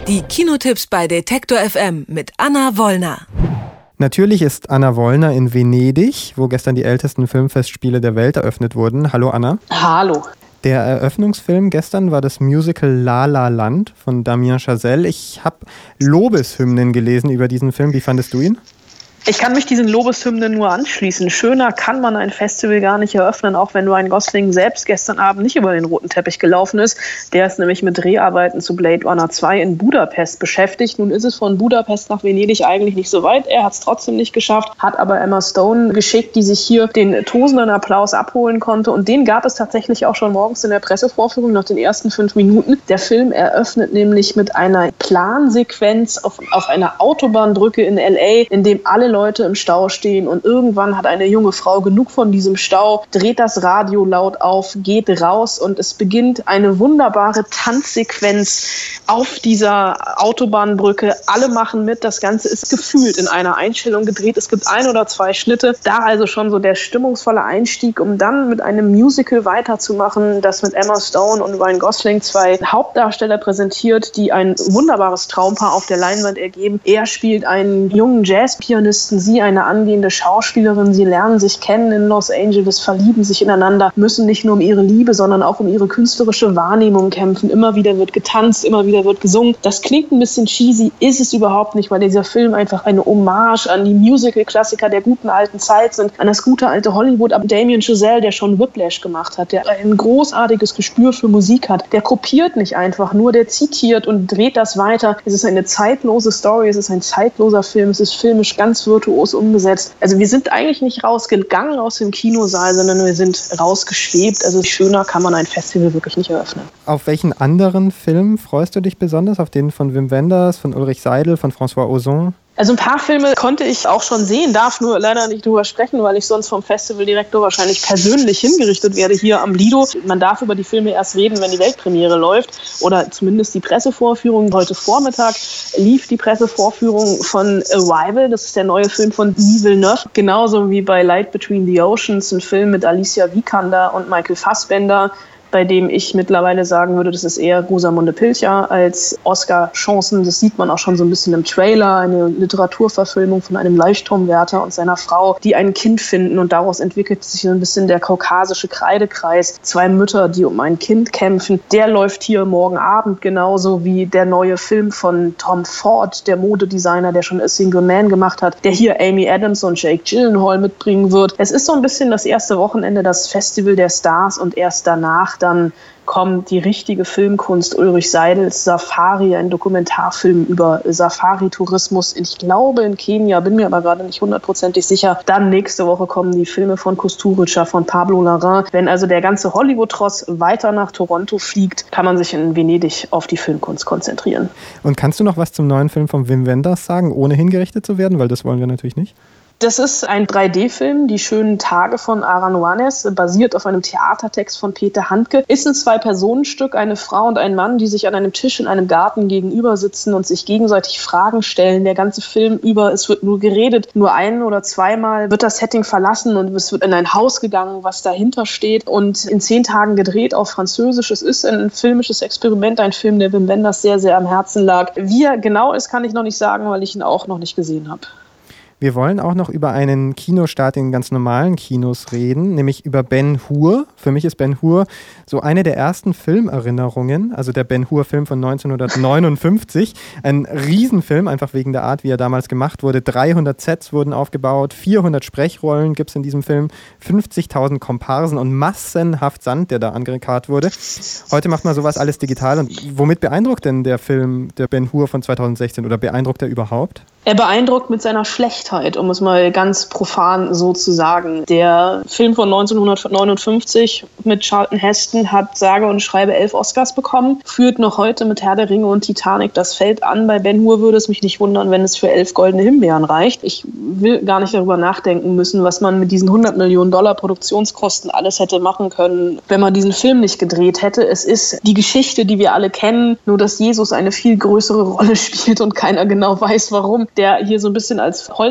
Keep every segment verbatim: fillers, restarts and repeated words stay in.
Die Kinotipps bei Detektor F M mit Anna Wollner. Natürlich ist Anna Wollner in Venedig, wo gestern die ältesten Filmfestspiele der Welt eröffnet wurden. Hallo Anna. Hallo. Der Eröffnungsfilm gestern war das Musical La La Land von Damien Chazelle. Ich habe Lobeshymnen gelesen über diesen Film. Wie fandest du ihn? Ich kann mich diesen Lobeshymnen nur anschließen. Schöner kann man ein Festival gar nicht eröffnen, auch wenn Ryan Gosling selbst gestern Abend nicht über den roten Teppich gelaufen ist. Der ist nämlich mit Dreharbeiten zu Blade Runner zwei in Budapest beschäftigt. Nun ist es von Budapest nach Venedig eigentlich nicht so weit. Er hat es trotzdem nicht geschafft, hat aber Emma Stone geschickt, die sich hier den tosenden Applaus abholen konnte. Und den gab es tatsächlich auch schon morgens in der Pressevorführung nach den ersten fünf Minuten. Der Film eröffnet nämlich mit einer Plansequenz auf, auf einer Autobahnbrücke in L A, in dem alle Leute im Stau stehen und irgendwann hat eine junge Frau genug von diesem Stau, dreht das Radio laut auf, geht raus und es beginnt eine wunderbare Tanzsequenz auf dieser Autobahnbrücke. Alle machen mit, das Ganze ist gefühlt in einer Einstellung gedreht. Es gibt ein oder zwei Schnitte, da also schon so der stimmungsvolle Einstieg, um dann mit einem Musical weiterzumachen, das mit Emma Stone und Ryan Gosling zwei Hauptdarsteller präsentiert, die ein wunderbares Traumpaar auf der Leinwand ergeben. Er spielt einen jungen Jazzpianisten, sie eine angehende Schauspielerin. Sie lernen sich kennen in Los Angeles, verlieben sich ineinander, müssen nicht nur um ihre Liebe, sondern auch um ihre künstlerische Wahrnehmung kämpfen. Immer wieder wird getanzt, immer wieder wird gesungen. Das klingt ein bisschen cheesy, ist es überhaupt nicht, weil dieser Film einfach eine Hommage an die Musical-Klassiker der guten alten Zeit sind, an das gute alte Hollywood, ab Damien Chazelle, der schon Whiplash gemacht hat, der ein großartiges Gespür für Musik hat. Der kopiert nicht einfach nur, der zitiert und dreht das weiter. Es ist eine zeitlose Story, es ist ein zeitloser Film, es ist filmisch ganz virtuos umgesetzt. Also wir sind eigentlich nicht rausgegangen aus dem Kinosaal, sondern wir sind rausgeschwebt. Also schöner kann man ein Festival wirklich nicht eröffnen. Auf welchen anderen Film freust du dich besonders? Auf den von Wim Wenders, von Ulrich Seidel, von François Ozon? Also ein paar Filme konnte ich auch schon sehen, darf nur leider nicht drüber sprechen, weil ich sonst vom Festivaldirektor wahrscheinlich persönlich hingerichtet werde hier am Lido. Man darf über die Filme erst reden, wenn die Weltpremiere läuft oder zumindest die Pressevorführung. Heute Vormittag lief die Pressevorführung von Arrival, das ist der neue Film von Denis Villeneuve, genauso wie bei Light Between the Oceans, ein Film mit Alicia Vikander und Michael Fassbender, bei dem ich mittlerweile sagen würde, das ist eher Rosamunde Pilcher als Oscar-Chancen. Das sieht man auch schon so ein bisschen im Trailer, eine Literaturverfilmung von einem Leuchtturmwärter und seiner Frau, die ein Kind finden und daraus entwickelt sich so ein bisschen der kaukasische Kreidekreis. Zwei Mütter, die um ein Kind kämpfen. Der läuft hier morgen Abend genauso wie der neue Film von Tom Ford, der Modedesigner, der schon A Single Man gemacht hat, der hier Amy Adams und Jake Gyllenhaal mitbringen wird. Es ist so ein bisschen das erste Wochenende, das Festival der Stars und erst danach dann kommt die richtige Filmkunst. Ulrich Seidels Safari, ein Dokumentarfilm über Safari-Tourismus, ich glaube in Kenia, bin mir aber gerade nicht hundertprozentig sicher. Dann nächste Woche kommen die Filme von Kusturica, von Pablo Larraín. Wenn also der ganze Hollywood-Tross weiter nach Toronto fliegt, kann man sich in Venedig auf die Filmkunst konzentrieren. Und kannst du noch was zum neuen Film von Wim Wenders sagen, ohne hingerichtet zu werden? Weil das wollen wir natürlich nicht. Das ist ein drei D-Film, Die schönen Tage von Aranjuez, basiert auf einem Theatertext von Peter Handke. Ist ein Zwei-Personen-Stück, eine Frau und ein Mann, die sich an einem Tisch in einem Garten gegenüber sitzen und sich gegenseitig Fragen stellen. Der ganze Film über, es wird nur geredet. Nur ein- oder zweimal wird das Setting verlassen und es wird in ein Haus gegangen, was dahinter steht und in zehn Tagen gedreht auf Französisch. Es ist ein filmisches Experiment, ein Film, der Wim Wenders sehr, sehr am Herzen lag. Wie er genau ist, kann ich noch nicht sagen, weil ich ihn auch noch nicht gesehen habe. Wir wollen auch noch über einen Kinostart in ganz normalen Kinos reden, nämlich über Ben-Hur. Für mich ist Ben-Hur so eine der ersten Filmerinnerungen, also der Ben-Hur-Film von neunzehnhundertneunundfünfzig. Ein Riesenfilm, einfach wegen der Art, wie er damals gemacht wurde. dreihundert Sets wurden aufgebaut, vierhundert Sprechrollen gibt es in diesem Film, fünfzigtausend Komparsen und massenhaft Sand, der da angekarrt wurde. Heute macht man sowas alles digital. Und womit beeindruckt denn der Film, der Ben-Hur von zweitausendsechzehn, oder beeindruckt er überhaupt? Er beeindruckt mit seiner Schlechtheit, um es mal ganz profan so zu sagen. Der Film von neunzehnhundertneunundfünfzig mit Charlton Heston hat sage und schreibe elf Oscars bekommen, führt noch heute mit Herr der Ringe und Titanic das Feld an. Bei Ben-Hur würde es mich nicht wundern, wenn es für elf goldene Himbeeren reicht. Ich will gar nicht darüber nachdenken müssen, was man mit diesen hundert Millionen Dollar Produktionskosten alles hätte machen können, wenn man diesen Film nicht gedreht hätte. Es ist die Geschichte, die wir alle kennen, nur dass Jesus eine viel größere Rolle spielt und keiner genau weiß, warum. Der hier so ein bisschen als Holz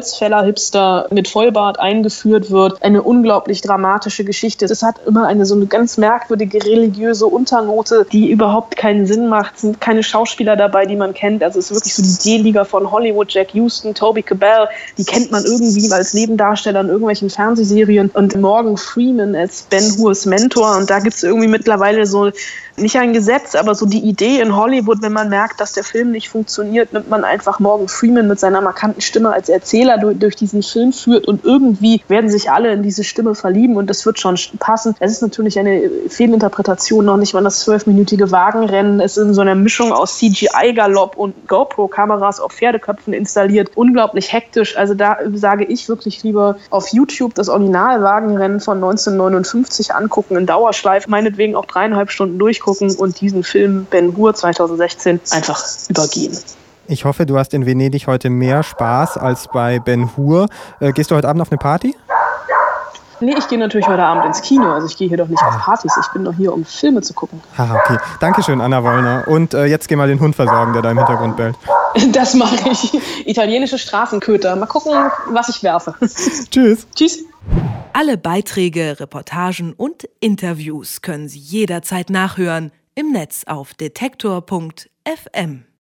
Holzfäller-Hipster mit Vollbart eingeführt wird. Eine unglaublich dramatische Geschichte. Es hat immer eine so eine ganz merkwürdige religiöse Unternote, die überhaupt keinen Sinn macht. Es sind keine Schauspieler dabei, die man kennt. Also es ist wirklich so die D-Liga von Hollywood. Jack Huston, Toby Kebbell, die kennt man irgendwie als Nebendarsteller in irgendwelchen Fernsehserien. Und Morgan Freeman als Ben Hurs Mentor. Und da gibt es irgendwie mittlerweile so nicht ein Gesetz, aber so die Idee in Hollywood, wenn man merkt, dass der Film nicht funktioniert, nimmt man einfach Morgan Freeman mit seiner markanten Stimme als Erzähler durch, durch diesen Film führt und irgendwie werden sich alle in diese Stimme verlieben und das wird schon passen. Es ist natürlich eine Fehlinterpretation, noch nicht mal das zwölfminütige Wagenrennen. Es ist in so einer Mischung aus C G I-Galopp und GoPro-Kameras auf Pferdeköpfen installiert. Unglaublich hektisch. Also da sage ich wirklich lieber auf YouTube das Original-Wagenrennen von neunzehnhundertneunundfünfzig angucken, in Dauerschleife, meinetwegen auch dreieinhalb Stunden durchgucken und diesen Film Ben-Hur zweitausendsechzehn einfach übergehen. Ich hoffe, du hast in Venedig heute mehr Spaß als bei Ben-Hur. Äh, gehst du heute Abend auf eine Party? Nee, ich gehe natürlich heute Abend ins Kino. Also ich gehe hier doch nicht auf Partys. Ich bin doch hier, um Filme zu gucken. Ah, okay. Dankeschön, Anna Wollner. Und äh, jetzt geh mal den Hund versorgen, der da im Hintergrund bellt. Das mache ich. Italienische Straßenköter. Mal gucken, was ich werfe. Tschüss. Tschüss. Alle Beiträge, Reportagen und Interviews können Sie jederzeit nachhören im Netz auf detektor punkt f m.